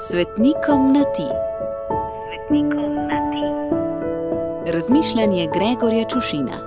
Svetnikom na ti. Svetnikom na ti. Razmišljanje Gregorja Čušina.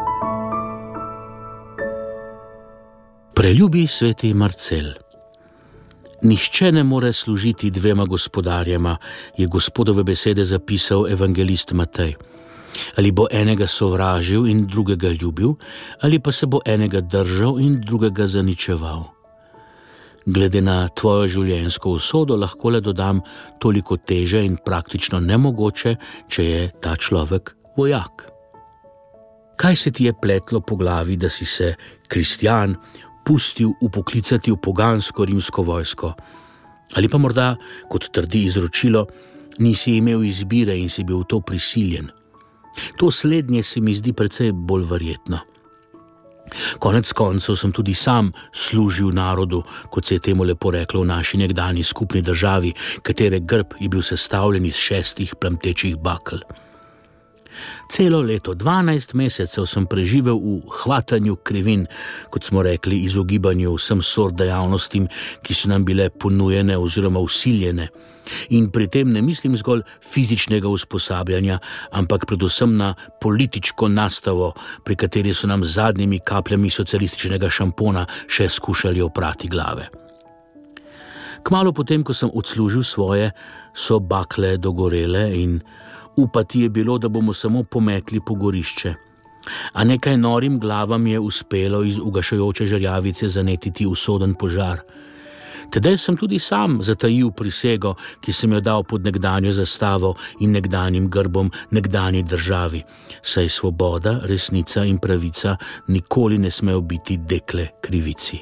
Preljubi sveti Marcel. Nihče ne more služiti dvema gospodarjema, je Gospodove besede zapisal evangelist Matej. Ali bo enega sovražil in drugega ljubil, ali pa se bo enega držal in drugega zaničeval. Glede na tvojo življenjsko usodo lahko le dodam toliko teže in praktično nemogoče, če je ta človek vojak. Kaj se ti je pletlo po glavi, da si se, kristjan, pustil upoklicati v pogansko rimsko vojsko? Ali pa morda, kot trdi izročilo, nisi imel izbire in si bil v to prisiljen? To slednje se mi zdi precej bolj verjetno. Konec koncev sem tudi sam služil narodu, kot se je temu lepo reklo v naši nekdanji skupni državi, katere grb je bil sestavljen iz 6 plamtečih bakel. Celo leto, 12 mesecev sem preživel v hvatanju krivin, kot smo rekli, izogibanju vsem sort dejavnostim, ki so nam bile ponujene oziroma vsiljene. In pri tem ne mislim zgolj fizičnega usposabljanja, ampak predvsem na političko nastavo, pri kateri so nam z zadnjimi kapljami socialističnega šampona še skušali oprati glave. Kmalu potem, ko sem odslužil svoje, so bakle dogorele in upati je bilo, da bomo samo pometli po gorišče. A nekaj norim glavam je uspelo iz ugašajoče žerjavice zanetiti usoden požar. Tedaj sem tudi sam zatajil prisego, ki sem jo dal pod nekdanjo zastavo in nekdanjim grbom nekdanji državi, saj svoboda, resnica in pravica nikoli ne smejo biti dekle krivici.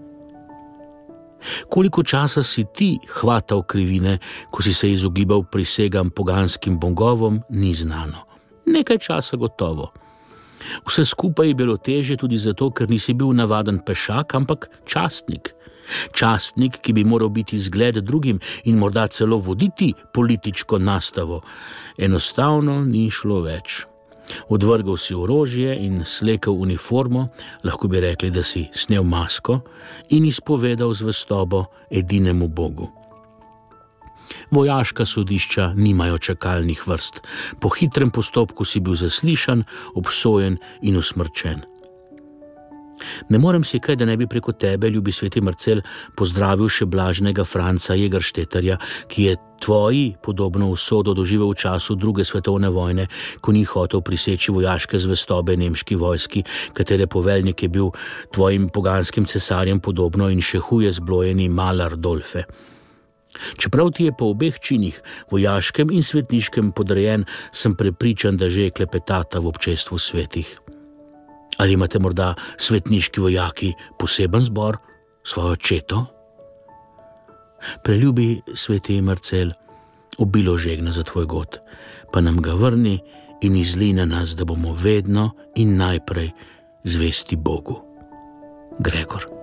Koliko časa si ti hvatal krivine, ko si se izogibal prisegam poganskim bogovom, ni znano. Nekaj časa gotovo. Vse skupaj je bilo težje tudi zato, ker nisi bil navaden pešak, ampak častnik. Častnik, ki bi moral biti zgled drugim in morda celo voditi političko nastavo. Enostavno ni šlo več. Odvrgal si orožje in slekel uniformo, lahko bi rekli, da si snel masko in izpovedal zvestobo edinemu Bogu. Vojaška sodišča nimajo čakalnih vrst. Po hitrem postopku si bil zaslišan, obsojen in usmrčen. Ne morem si kaj, da ne bi preko tebe, ljubi sveti Marcel, pozdravil še blaženega Franca Jägerstätterja, ki je tvoji podobno usodo doživel v času 2. svetovne vojne, ko ni hotel priseči vojaške zvestobe nemški vojski, katere poveljnik je bil tvojim poganskim cesarjem podobno in še huje zblojeni Malar Dolfe. Čeprav ti je po obeh činih, vojaškem in svetniškem, podrejen, sem prepričan, da že klepetata v občestvu svetih. Ali imate morda svetniški vojaki poseben zbor, svojo četo? Preljubi sveti Marcel, obilo žegna za tvoj god, pa nam ga vrni in izli na nas, da bomo vedno in najprej zvesti Bogu. Gregor.